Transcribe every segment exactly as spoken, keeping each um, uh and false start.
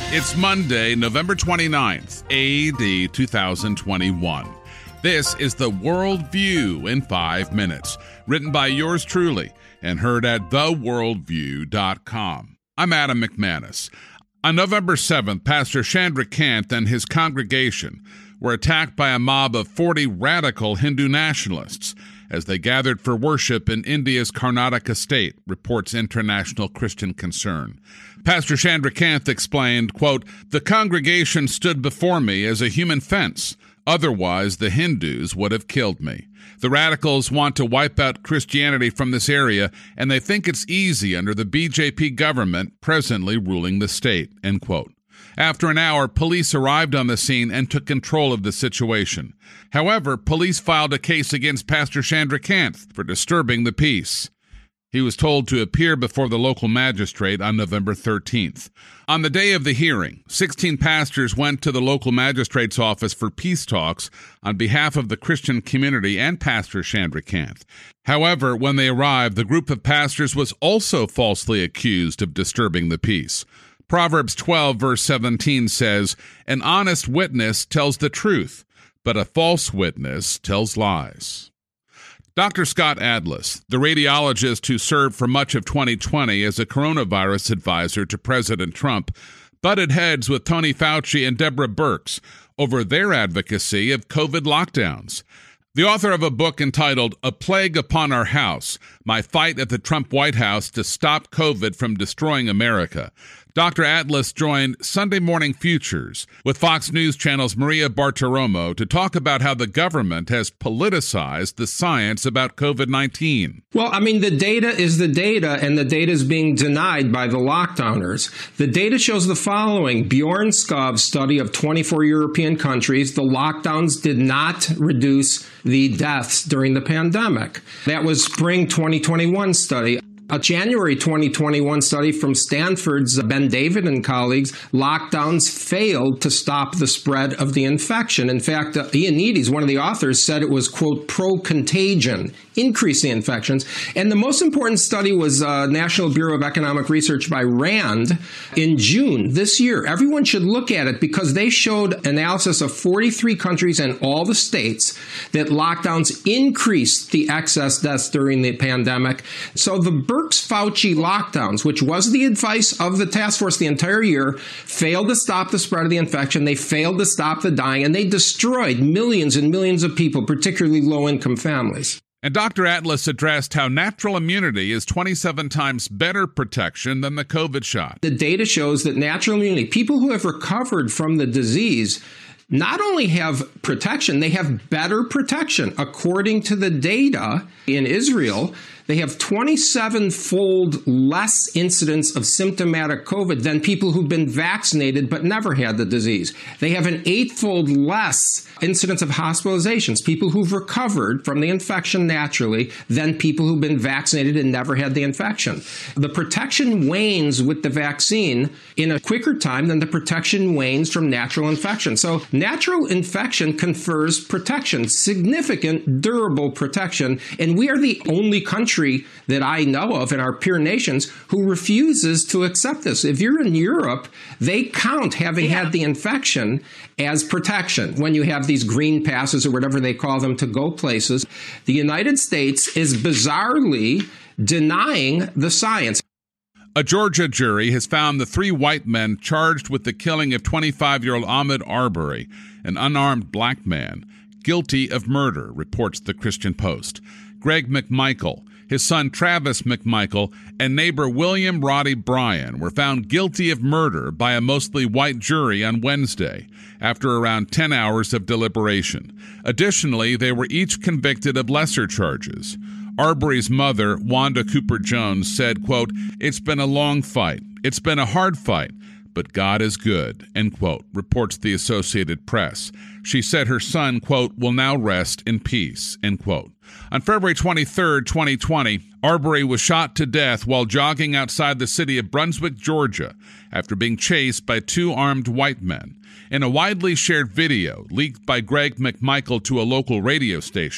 It's Monday, November twenty-ninth, A D two thousand twenty-one. This is the World View in five minutes, written by yours truly and heard at the worldview dot com. I'm Adam McManus. On November seventh, Pastor Chandrakant and his congregation were attacked by a mob of forty radical Hindu nationalists as they gathered for worship in India's Karnataka state, reports International Christian Concern. Pastor Chandrakant explained, quote, "The congregation stood before me as a human fence. Otherwise, the Hindus would have killed me. The radicals want to wipe out Christianity from this area, and they think it's easy under the B J P government presently ruling the state," end quote. After an hour, police arrived on the scene and took control of the situation. However, police filed a case against Pastor Chandrakant for disturbing the peace. He was told to appear before the local magistrate on November thirteenth. On the day of the hearing, sixteen pastors went to the local magistrate's office for peace talks on behalf of the Christian community and Pastor Chandrakant. However, when they arrived, the group of pastors was also falsely accused of disturbing the peace. Proverbs twelve, verse seventeen says, "An honest witness tells the truth, but a false witness tells lies." Doctor Scott Atlas, the radiologist who served for much of twenty twenty as a coronavirus advisor to President Trump, butted heads with Tony Fauci and Deborah Birx over their advocacy of COVID lockdowns. The author of a book entitled A Plague Upon Our House, My Fight at the Trump White House to Stop COVID from Destroying America, Doctor Atlas joined Sunday Morning Futures with Fox News Channel's Maria Bartiromo to talk about how the government has politicized the science about COVID nineteen. Well, I mean, the data is the data, and the data is being denied by the lockdowners. The data shows the following. Bjorn Skov's study of twenty-four European countries, the lockdowns did not reduce the deaths during the pandemic. That was spring twenty twenty-one study. A January twenty twenty-one study from Stanford's Ben David and colleagues, lockdowns failed to stop the spread of the infection. In fact, uh, Ioannidis, one of the authors, said it was, quote, pro-contagion, increasing infections. And the most important study was uh, National Bureau of Economic Research by RAND in June this year. Everyone should look at it because they showed analysis of forty-three countries and all the states that lockdowns increased the excess deaths during the pandemic. So the Birx-Fauci lockdowns, which was the advice of the task force the entire year, failed to stop the spread of the infection. They failed to stop the dying, and they destroyed millions and millions of people, particularly low-income families. And Doctor Atlas addressed how natural immunity is twenty-seven times better protection than the COVID shot. The data shows that natural immunity, people who have recovered from the disease, not only have protection, they have better protection. According to the data in Israel, they have twenty-seven-fold less incidence of symptomatic COVID than people who've been vaccinated but never had the disease. They have an eight-fold less incidence of hospitalizations, people who've recovered from the infection naturally, than people who've been vaccinated and never had the infection. The protection wanes with the vaccine in a quicker time than the protection wanes from natural infection. So natural infection confers protection, significant, durable protection, and we are the only country that I know of in our peer nations who refuses to accept this. If you're in Europe, they count having yeah. had the infection as protection when you have these green passes or whatever they call them to go places. The United States is bizarrely denying the science. A Georgia jury has found the three white men charged with the killing of twenty-five-year-old Ahmaud Arbery, an unarmed black man, guilty of murder, reports the Christian Post. Greg McMichael, his son Travis McMichael, and neighbor William Roddy Bryan were found guilty of murder by a mostly white jury on Wednesday, after around ten hours of deliberation. Additionally, they were each convicted of lesser charges. Arbery's mother, Wanda Cooper Jones, said, quote, "It's been a long fight. It's been a hard fight, but God is good," end quote, reports the Associated Press. She said her son, quote, "will now rest in peace," end quote. On February twenty-third, twenty twenty, Arbery was shot to death while jogging outside the city of Brunswick, Georgia, after being chased by two armed white men. In a widely shared video leaked by Greg McMichael to a local radio station,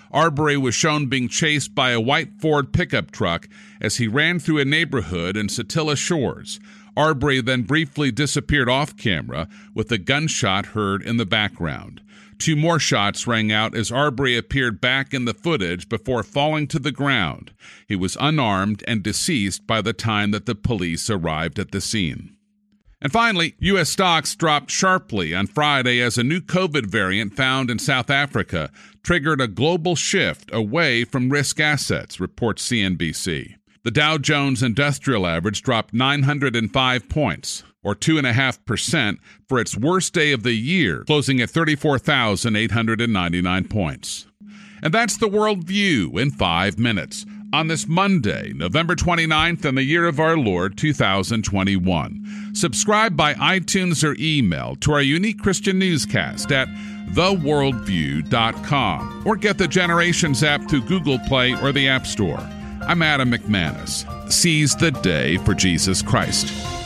Arbery was shown being chased by a white Ford pickup truck as he ran through a neighborhood in Satilla Shores. Arbery then briefly disappeared off camera, with a gunshot heard in the background. Two more shots rang out as Arbery appeared back in the footage before falling to the ground. He was unarmed and deceased by the time that the police arrived at the scene. And finally, U S stocks dropped sharply on Friday as a new COVID variant found in South Africa triggered a global shift away from risk assets, reports C N B C. The Dow Jones Industrial Average dropped nine hundred five points, or two point five percent, for its worst day of the year, closing at thirty-four thousand eight hundred ninety-nine points. And that's the World View in five minutes on this Monday, November twenty-ninth, in the year of our Lord, two thousand twenty-one. Subscribe by iTunes or email to our unique Christian newscast at the world view dot com, or get the Generations app through Google Play or the App Store. I'm Adam McManus. Seize the day for Jesus Christ.